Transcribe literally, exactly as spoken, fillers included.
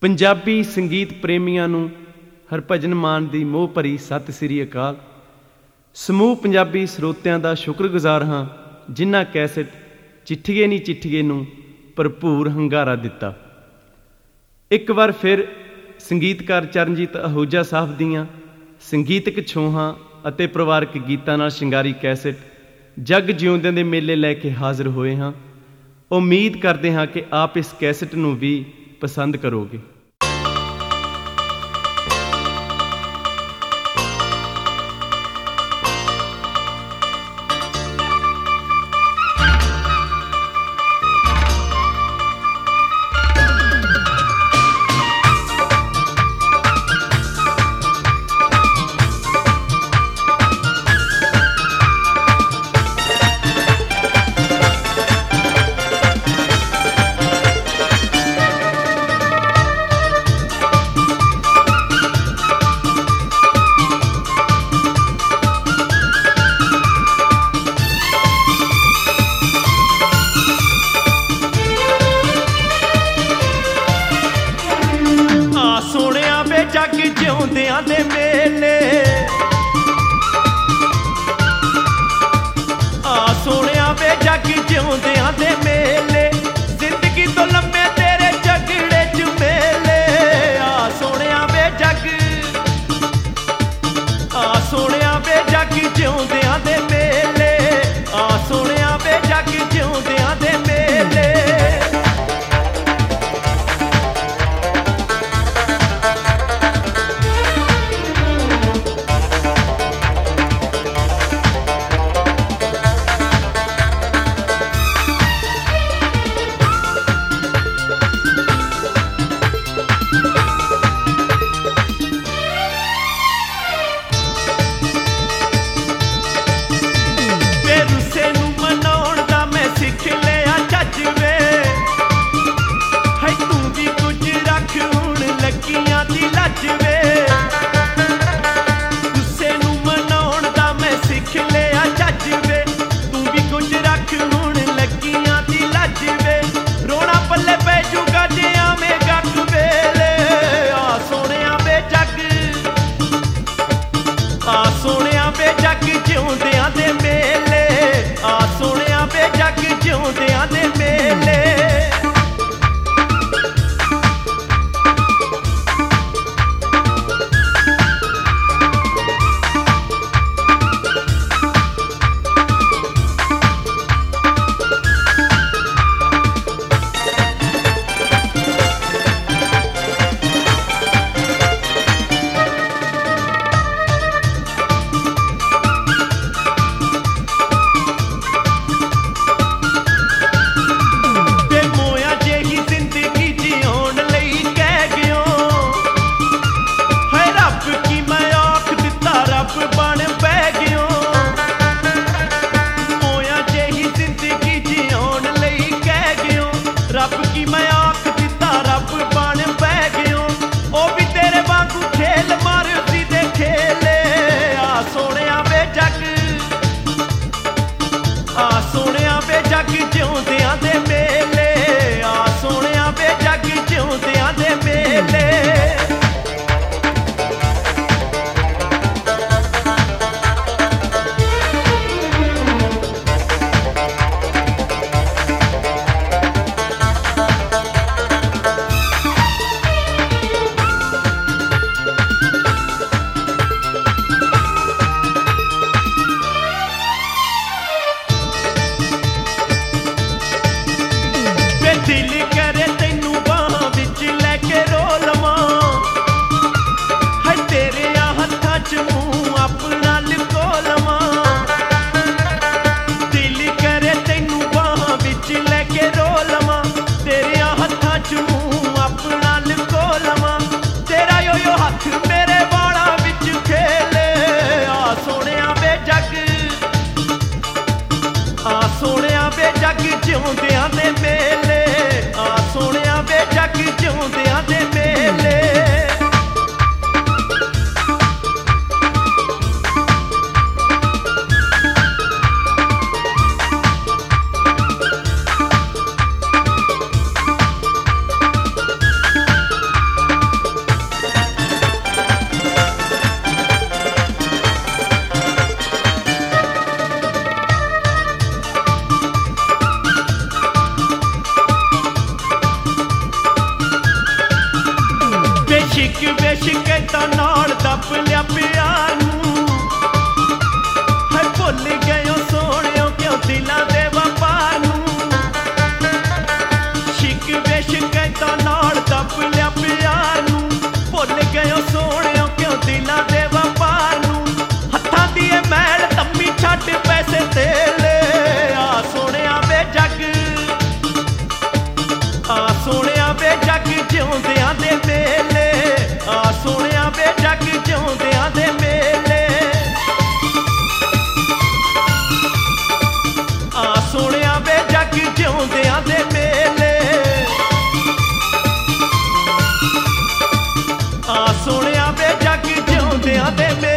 ਪੰਜਾਬੀ ਸੰਗੀਤ ਪ੍ਰੇਮੀਆਂ ਨੂੰ ਹਰਭਜਨ ਮਾਨ ਦੀ ਮੋਹ ਭਰੀ ਸਤਿ ਸ੍ਰੀ ਅਕਾਲ। ਸਮੂਹ ਪੰਜਾਬੀ ਸਰੋਤਿਆਂ ਦਾ ਸ਼ੁਕਰਗੁਜ਼ਾਰ ਹਾਂ ਜਿਨ੍ਹਾਂ ਕੈਸਟ ਚਿੱਠੀਏ ਨੀ ਚਿੱਠੀਏ ਨੂੰ ਭਰਪੂਰ ਹੰਗਾਰਾ ਦਿੱਤਾ। ਇੱਕ ਵਾਰ ਫਿਰ ਸੰਗੀਤਕਾਰ ਚਰਨਜੀਤ ਅਹੂਜਾ ਸਾਹਿਬ ਦੀਆਂ ਸੰਗੀਤਕ ਛੋਹਾਂ ਅਤੇ ਪਰਿਵਾਰਕ ਗੀਤਾਂ ਨਾਲ ਸ਼ਿੰਗਾਰੀ ਕੈਸਟ ਜਗ ਜਿਉਂਦਿਆਂ ਦੇ ਮੇਲੇ ਲੈ ਕੇ ਹਾਜ਼ਰ ਹੋਏ ਹਾਂ। ਉਮੀਦ ਕਰਦੇ ਹਾਂ ਕਿ ਆਪ ਇਸ ਕੈਸਟ ਨੂੰ ਵੀ ਪਸੰਦ ਕਰੋਗੇ। ਜਗ ਜਿਉਂਦਿਆਂ ਦੇ ਮੇਲੇ ਆ ਸੋਹਣਿਆ ਵੇ ਜਗ ਜਿਉਂਦਿਆਂ ਦੇ ਮੇਲੇ ਜ਼ਿੰਦਗੀ ਤੋਂ ਲੰਮੇ ਤੇਰੇ ਝਗੜੇ ਚ ਮੇਲੇ ਆ ਸੋਹਣਿਆ ਵੇ ਜਗ ਆ ਸੋਹਣਿਆ ਵੇ ਜਗ ਜਿਉਂਦਿਆਂ ਦੇ ਮੇਲੇ ਆ ਸੋਹਣਿਆ ਵੇ ਜਗ ਜਿਉਂਦਿਆਂ ਦੇ ਮੇਲੇ। शिकवे शिकायतां नाल दब लिया प्यार नूं है भुल गए सोहणियों क्यों दिलां दे व्यापार नूं शिकवे शिकायतां नाल दब लिया प्यार नूं भुल गए सोहणियों क्यों दिलां दे व्यापार नूं हत्थां दी ए मैल तम्मी छड्ड पैसे तेले आ सोहणिया वे जग आ सोहणिया वे जग जिउंदियां दे मेले आ सोहणिया वे जग जिउंदियां दे मेले आ सोहणिया वे जग जिउंदियां दे मेले आ सोहणिया वे जग जिउंदियां दे मेले।